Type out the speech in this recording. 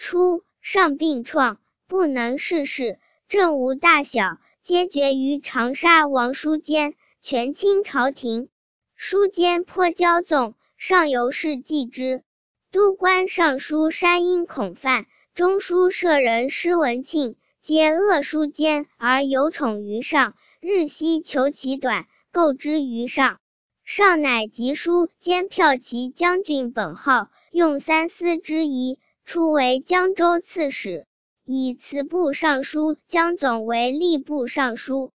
初，上病创，不能事事，政务大小皆决于长沙王书坚，权倾朝廷。书坚颇骄纵，上有事记之。都官尚书山阴孔范、中书舍人施文庆，皆恶书坚而有宠于上，日夕求其短，构之于上。上乃集书坚骠骑将军本号，用三司之仪，初为江州刺史，以祠部尚书江总为吏部尚书。